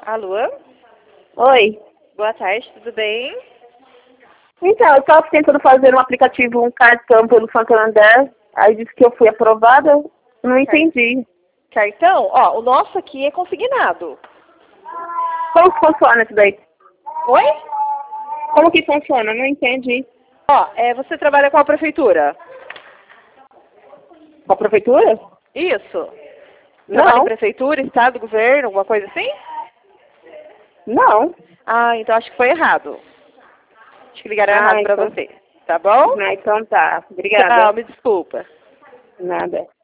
Alô? Oi. Boa tarde, tudo bem? Então, eu estava tentando fazer um aplicativo, um cartão pelo Santander. Aí disse que eu fui aprovada. Não entendi. Cartão? Ó, o nosso aqui é consignado. Como que funciona isso daí? Oi? Como que funciona? Não entendi. Ó, você trabalha com a prefeitura? Com a prefeitura? Isso. Trabalha em Não. prefeitura, estado, governo, alguma coisa assim? Não. Ah, então acho que foi errado. Acho que ligaram errado pra então, você. Tá bom? então tá. Obrigada. Tchau, me desculpa. Nada.